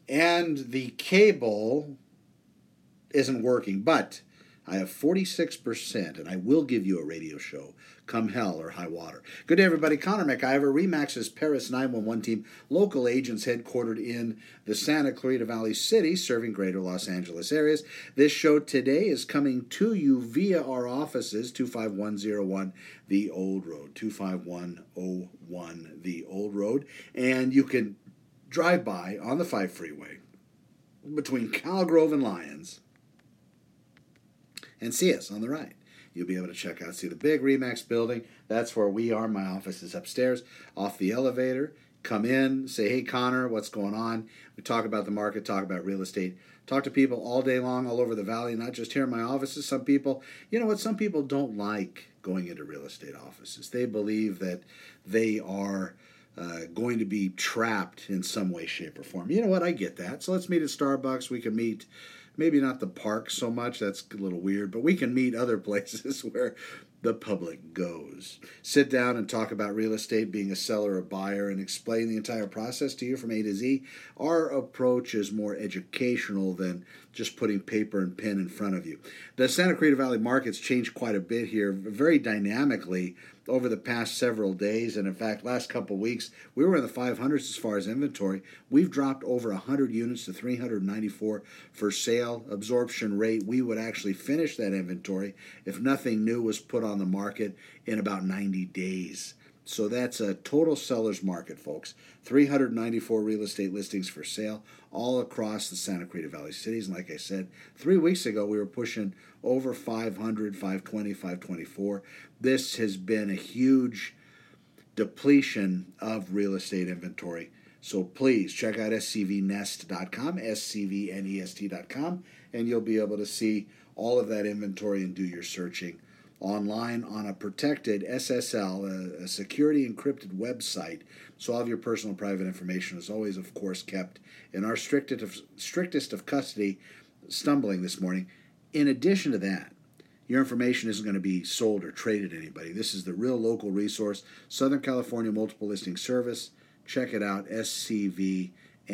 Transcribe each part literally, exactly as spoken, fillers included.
and the cable isn't working, but I have forty-six percent, and I will give you a radio show come hell or high water. Good day, everybody. Connor McIver, RE/MAX's Paris nine one one team, local agents headquartered in the Santa Clarita Valley City, serving greater Los Angeles areas. This show today is coming to you via our offices, two five one oh one The Old Road, two five one oh one The Old Road, and you can drive by on the five freeway between Cal Grove and Lyons and see us on the right. You'll be able to check out, see the big RE/MAX building. That's where we are. My office is upstairs, off the elevator. Come in, say, hey, Connor, what's going on? We talk about the market, talk about real estate, talk to people all day long all over the valley, not just here in my offices. Some people, you know what, some people don't like going into real estate offices. They believe that they are uh, going to be trapped in some way, shape, or form. You know what, I get that. So let's meet at Starbucks. We can meet maybe not the park so much, that's a little weird, but we can meet other places where the public goes. Sit down and talk about real estate, being a seller or buyer, and explain the entire process to you from A to Z. Our approach is more educational than just putting paper and pen in front of you. The Santa Clarita Valley market's changed quite a bit here, very dynamically over the past several days, and in fact, last couple weeks, we were in the five hundreds as far as inventory. We've dropped over one hundred units to three hundred ninety-four for sale. Absorption rate, we would actually finish that inventory if nothing new was put on the market in about ninety days. So that's a total seller's market, folks. three hundred ninety-four real estate listings for sale all across the Santa Clarita Valley cities. And like I said, three weeks ago, we were pushing over five hundred, five twenty, five twenty-four. This has been a huge depletion of real estate inventory. So please check out S C V nest dot com, S C V nest dot com, and you'll be able to see all of that inventory and do your searching online on a protected S S L, a, a security encrypted website. So all of your personal private information is always, of course, kept in our strictest of, strictest of custody. Stumbling this morning. In addition to that, your information isn't going to be sold or traded to anybody. This is the real local resource, Southern California Multiple Listing Service. Check it out, S C V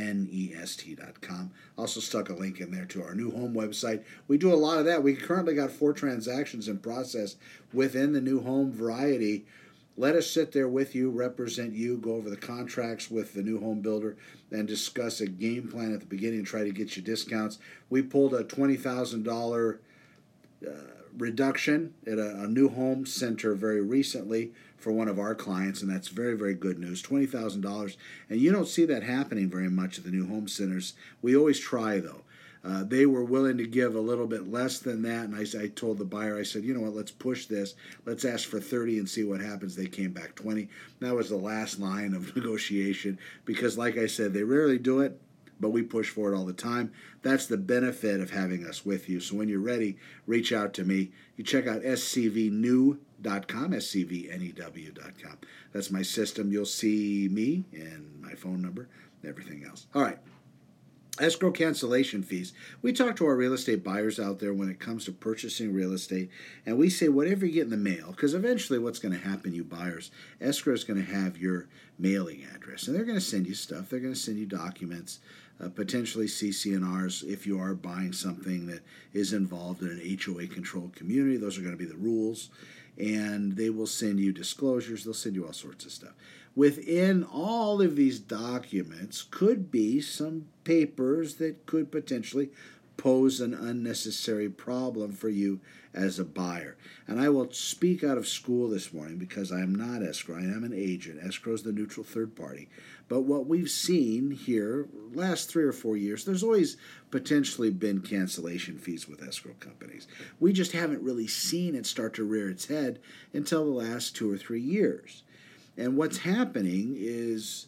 nest dot com. Also stuck a link in there to our new home website. We do a lot of that. We currently got four transactions in process within the new home variety. Let us sit there with you, represent you, go over the contracts with the new home builder, and discuss a game plan at the beginning and try to get you discounts. We pulled a twenty thousand dollars uh, reduction at a, a new home center very recently for one of our clients, and that's very, very good news, twenty thousand dollars. And you don't see that happening very much at the new home centers. We always try, though. Uh, they were willing to give a little bit less than that, and I, I told the buyer, I said, you know what, let's push this. Let's ask for thirty and see what happens. They came back twenty. That was the last line of negotiation because, like I said, they rarely do it, but we push for it all the time. That's the benefit of having us with you. So when you're ready, reach out to me. You check out S C V new dot com, S C V new dot com. That's my system. You'll see me and my phone number and everything else. All right. Escrow cancellation fees. We talk to our real estate buyers out there when it comes to purchasing real estate, and we say whatever you get in the mail, because eventually what's going to happen, you buyers, escrow is going to have your mailing address, and they're going to send you stuff. They're going to send you documents, uh, potentially C C N Rs if you are buying something that is involved in an H O A-controlled community. Those are going to be the rules, and they will send you disclosures. They'll send you all sorts of stuff. Within all of these documents could be some papers that could potentially pose an unnecessary problem for you as a buyer. And I will speak out of school this morning because I am not escrow. I am an agent. Escrow is the neutral third party. But what we've seen here last three or four years, there's always potentially been cancellation fees with escrow companies. We just haven't really seen it start to rear its head until the last two or three years. And what's happening is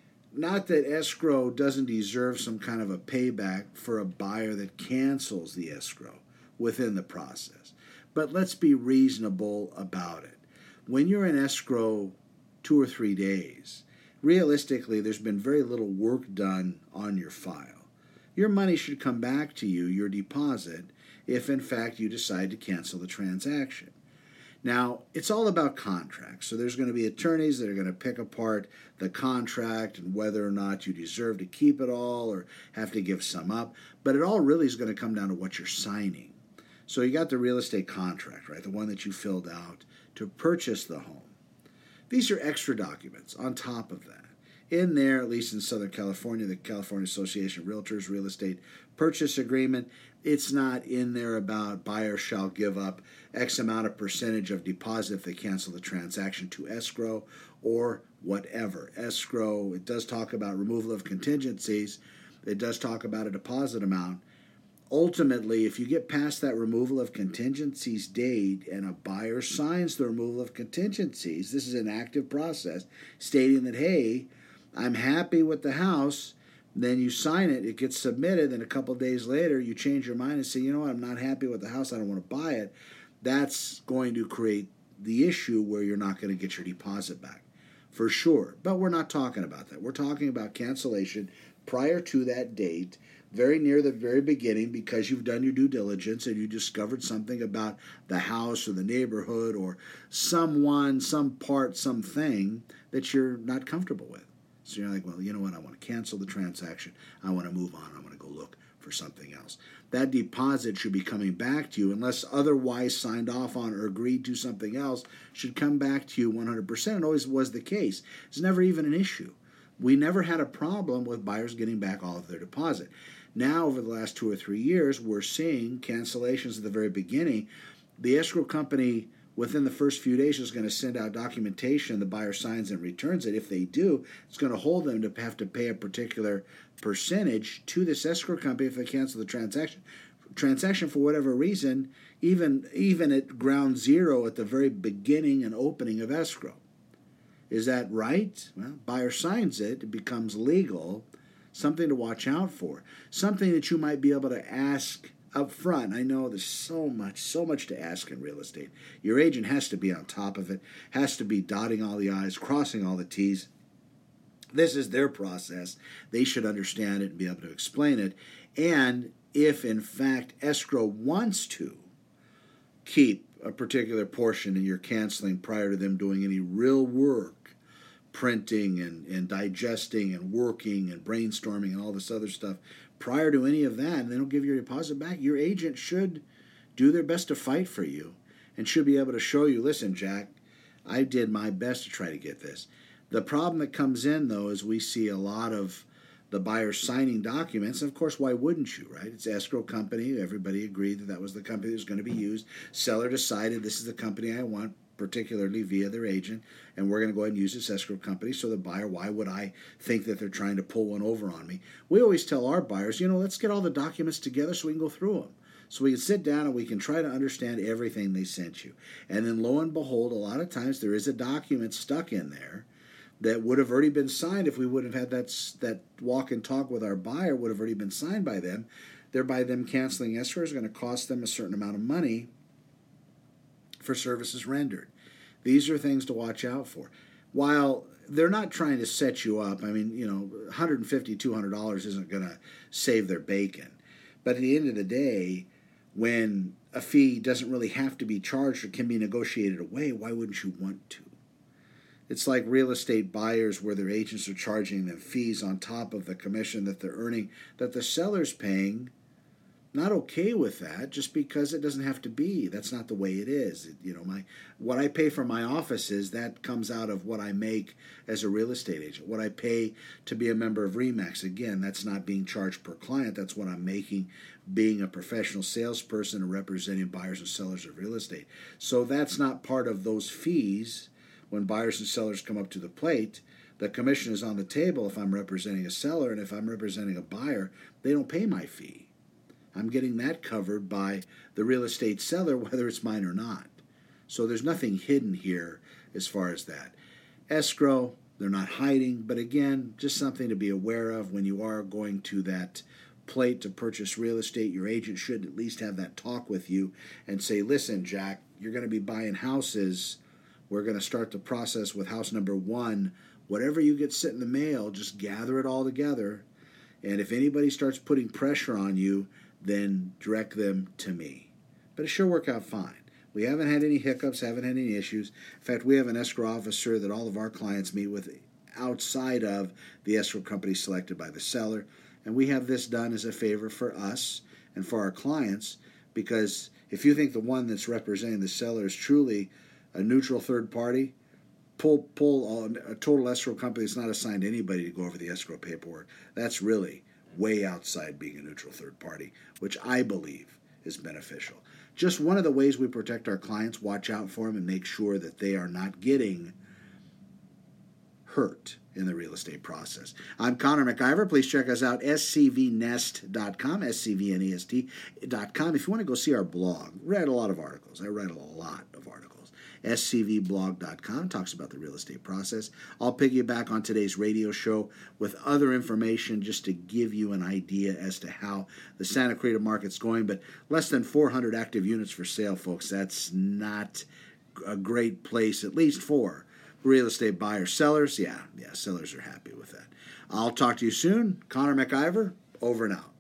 not that escrow doesn't deserve some kind of a payback for a buyer that cancels the escrow within the process. But let's be reasonable about it. When you're in escrow two or three days, realistically, there's been very little work done on your file. Your money should come back to you, your deposit, if in fact you decide to cancel the transaction. Now, it's all about contracts. So there's going to be attorneys that are going to pick apart the contract and whether or not you deserve to keep it all or have to give some up. But it all really is going to come down to what you're signing. So you got the real estate contract, right? The one that you filled out to purchase the home. These are extra documents on top of that. In there, at least in Southern California, the California Association of Realtors Real Estate Purchase Agreement, it's not in there about buyers shall give up X amount of percentage of deposit if they cancel the transaction to escrow or whatever. Escrow, it does talk about removal of contingencies. It does talk about a deposit amount. Ultimately, if you get past that removal of contingencies date and a buyer signs the removal of contingencies, this is an active process stating that, hey, I'm happy with the house, then you sign it, it gets submitted, then a couple of days later you change your mind and say, you know what, I'm not happy with the house, I don't want to buy it. That's going to create the issue where you're not going to get your deposit back, for sure. But we're not talking about that. We're talking about cancellation prior to that date, very near the very beginning, because you've done your due diligence and you discovered something about the house or the neighborhood or someone, some part, something that you're not comfortable with. So you're like, well, you know what, I want to cancel the transaction. I want to move on. I want to go look for something else. That deposit should be coming back to you, unless otherwise signed off on or agreed to something else, should come back to you one hundred percent. It always was the case. It's never even an issue. We never had a problem with buyers getting back all of their deposit. Now, over the last two or three years, we're seeing cancellations at the very beginning. The escrow company, within the first few days, is going to send out documentation. The buyer signs and returns it. If they do, it's going to hold them to have to pay a particular percentage to this escrow company if they cancel the transaction. Transaction for whatever reason, even even at ground zero at the very beginning and opening of escrow. Is that right? Well, buyer signs it. It becomes legal. Something to watch out for. Something that you might be able to ask up front. I know there's so much, so much to ask in real estate. Your agent has to be on top of it, has to be dotting all the I's, crossing all the T's. This is their process. They should understand it and be able to explain it. And if, in fact, escrow wants to keep a particular portion and you're canceling prior to them doing any real work, printing and, and digesting and working and brainstorming and all this other stuff, prior to any of that, and they don't give your deposit back, your agent should do their best to fight for you and should be able to show you, listen, Jack, I did my best to try to get this. The problem that comes in, though, is we see a lot of the buyers signing documents. And of course, why wouldn't you, right? It's escrow company. Everybody agreed that that was the company that was going to be used. Seller decided this is the company I want, particularly via their agent, and we're going to go ahead and use this escrow company. So the buyer, why would I think that they're trying to pull one over on me? We always tell our buyers, you know, let's get all the documents together so we can go through them. So we can sit down and we can try to understand everything they sent you. And then lo and behold, a lot of times there is a document stuck in there that would have already been signed if we would have had that, that walk and talk with our buyer, would have already been signed by them. Thereby them canceling escrow is going to cost them a certain amount of money for services rendered. These are things to watch out for. While they're not trying to set you up, I mean, you know, one hundred fifty dollars, two hundred dollars isn't going to save their bacon. But at the end of the day, when a fee doesn't really have to be charged or can be negotiated away, why wouldn't you want to? It's like real estate buyers where their agents are charging them fees on top of the commission that they're earning, that the seller's paying. Not okay with that, just because it doesn't have to be. That's not the way it is. It, you know, my what I pay for my offices, that comes out of what I make as a real estate agent. What I pay to be a member of RE/MAX, again, that's not being charged per client. That's what I'm making being a professional salesperson and representing buyers and sellers of real estate. So that's not part of those fees. When buyers and sellers come up to the plate, the commission is on the table if I'm representing a seller, and if I'm representing a buyer, they don't pay my fee. I'm getting that covered by the real estate seller, whether it's mine or not. So there's nothing hidden here as far as that. Escrow, they're not hiding, but again, just something to be aware of when you are going to that plate to purchase real estate. Your agent should at least have that talk with you and say, listen, Jack, you're going to be buying houses. We're going to start the process with house number one. Whatever you get sent in the mail, just gather it all together. And if anybody starts putting pressure on you, then direct them to me. But it sure worked out fine. We haven't had any hiccups, haven't had any issues. In fact, we have an escrow officer that all of our clients meet with outside of the escrow company selected by the seller. And we have this done as a favor for us and for our clients, because if you think the one that's representing the seller is truly a neutral third party, pull pull a total escrow company that's not assigned to anybody to go over the escrow paperwork. That's really way outside being a neutral third party, which I believe is beneficial. Just one of the ways we protect our clients, watch out for them and make sure that they are not getting hurt in the real estate process. I'm Connor McIver. Please check us out, S C V nest dot com, S C V N E S T dot com. If you want to go see our blog, read a lot of articles. I write a lot of articles. S C V blog dot com talks about the real estate process. I'll piggyback on today's radio show with other information just to give you an idea as to how the Santa Clarita market's going. But less than four hundred active units for sale, folks. That's not a great place, at least for real estate buyers. Sellers, yeah, yeah, sellers are happy with that. I'll talk to you soon. Connor McIver, over and out.